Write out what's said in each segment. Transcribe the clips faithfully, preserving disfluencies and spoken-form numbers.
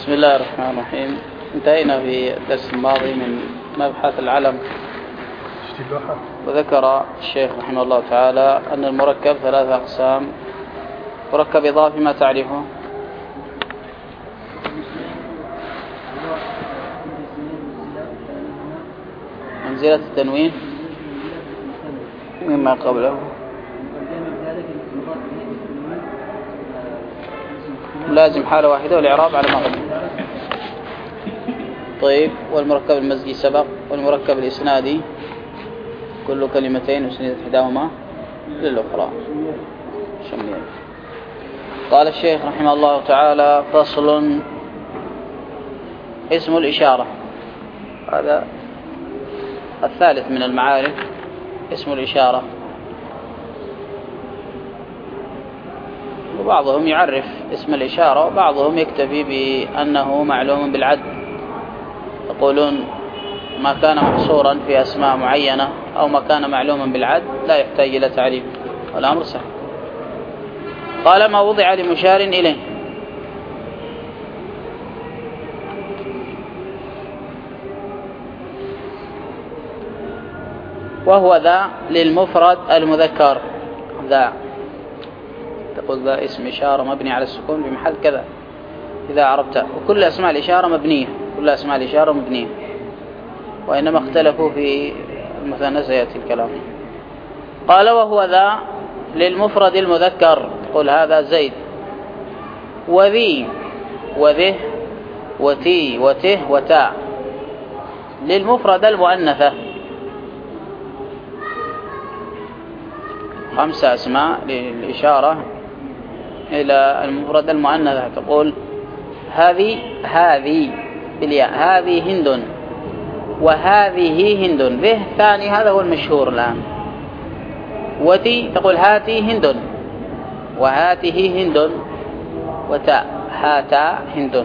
بسم الله الرحمن الرحيم. انتهينا في الدرس الماضي من مبحث العلم، وذكر الشيخ رحمه الله تعالى أن المركب ثلاثة أقسام. مركب إضافي ما تعرفه؟ منزلة التنوين مما قبله، لازم حالة واحدة والإعراب على ما قبله. طيب، والمركب المزجي سبق، والمركب الإسنادي كل كلمتين وسندت إحداهما للأخرى شميل. قال الشيخ رحمه الله تعالى: فصل. اسم الإشارة، هذا الثالث من المعارف، اسم الإشارة. وبعضهم يعرف اسم الإشارة وبعضهم يكتفي بأنه معلوم بالعد، يقولون ما كان محصورا في أسماء معينة أو ما كان معلوما بالعد لا يحتاج إلى تعريف، والأمر سهل. قال: ما وضع لمشار إليه. وهو ذا للمفرد المذكر. ذا تقول ذا اسم إشارة مبني على السكون في محل كذا إذا عرفت. وكل أسماء الإشارة مبنية، كل أسماء الإشارة مبنية، وإنما اختلفوا في المثنى سيأتي الكلام. قال: وهو ذا للمفرد المذكر. قل هذا زيد، وذي وذه وتي وته وتاء. للمفرد المؤنثة خمسة أسماء للإشارة إلى المفرد المؤنثة. تقول هذه هذه بالياء، هذه هند، وهذه هند. ذه ثاني، هذا هو المشهور الآن. وتي تقول هاتي هند، وهاته هند، وتاء هاتا هند.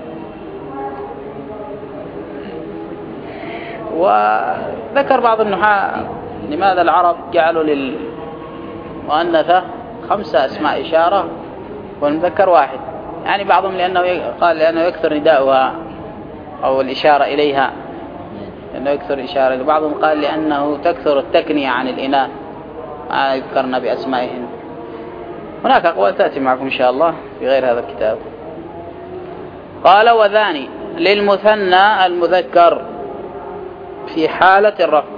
وذكر بعض النحاة لماذا العرب جعلوا للمؤنثة خمسة أسماء إشارة والمذكر واحد. يعني بعضهم لأنه قال لأنه يكثر نداؤها أو الإشارة إليها، لأنه يكثر إشارة. بعضهم قال لأنه تكثر التكنية عن الإناث ما يذكرنا بأسمائهن. هناك أقوال تأتي معكم إن شاء الله في غير هذا الكتاب. قال: وذاني للمثنى المذكر في حالة الرفع.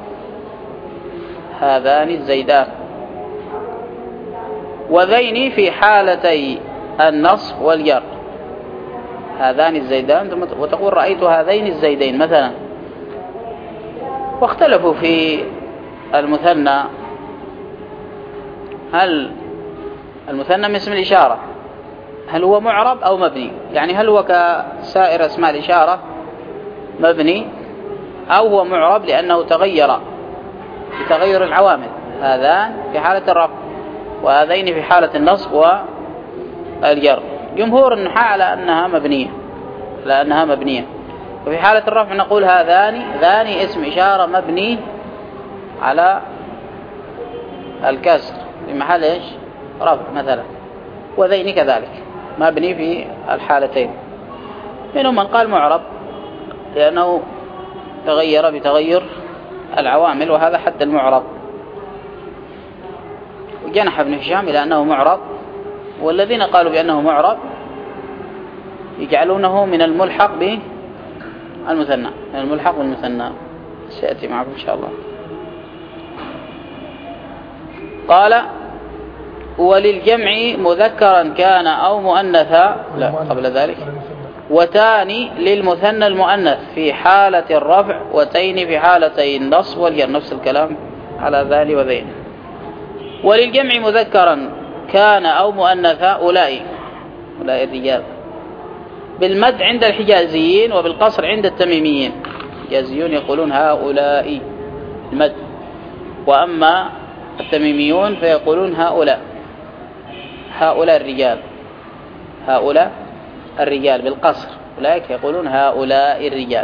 هذان الزيدان. وذين في حالتي النصب والجر. هذان الزيدان، وتقول رأيت هذين الزيدين مثلا. واختلفوا في المثنى، هل المثنى من اسم الإشارة هل هو معرب أو مبني؟ يعني هل هو كسائر اسماء الإشارة مبني أو هو معرب لأنه تغير بتغير العوامل. هذان في حالة الرفع، وهذين في حالة النصب والجر. جمهور النحاة على أنها مبنية، لأنها مبنية. وفي حالة الرفع نقول هذان ذاني اسم إشارة مبني على الكسر في محل إيش؟ رفع مثلا. وذين كذلك مبني في الحالتين. منهم من قال معرب لأنه تغير بتغير العوامل، وهذا حد المعرب. وجنح ابن هشام إلى أنه معرب، والذين قالوا بأنه معرب يجعلونه من الملحق بالمثنى، من الملحق بالمثنى. سيأتي معكم إن شاء الله. قال: وللجمع مذكرا كان أو مؤنثا. لا، قبل ذلك. وتاني للمثنى المؤنث في حالة الرفع، وتين في حالتي النصب والجر. نفس الكلام على ذلك وذين. وللجمع مذكرا كان أو مؤنثا أولئك، أولئك الرجال، بالمد عند الحجازيين وبالقصر عند التميميين. الحجازيون يقولون هؤلاء المد، وأما التميميون فيقولون هؤلاء، هؤلاء الرجال، هؤلاء الرجال بالقصر. أولئك يقولون هؤلاء الرجال.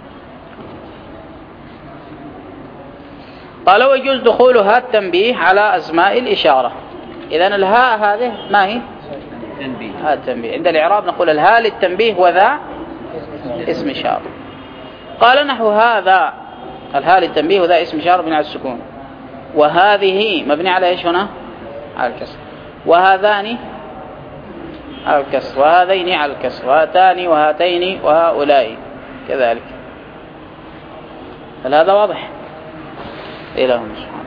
قال: ويجوز دخولها التنبيه على أسماء الإشارة. إذن الهاء هذه ما هي؟ التنبيه. هذا التنبيه. عند الإعراب نقول الهاء للتنبيه وذا اسم إشارة. قال نحو هذا الهاء للتنبيه وذا اسم إشارة مبني على السكون، وهذه مبني على إيش هنا؟ على الكسر، وهذان على الكسر، وهذين على الكسر، وهاتان وهاتين وهؤلاء كذلك. هل هذا واضح؟ إلى هنا.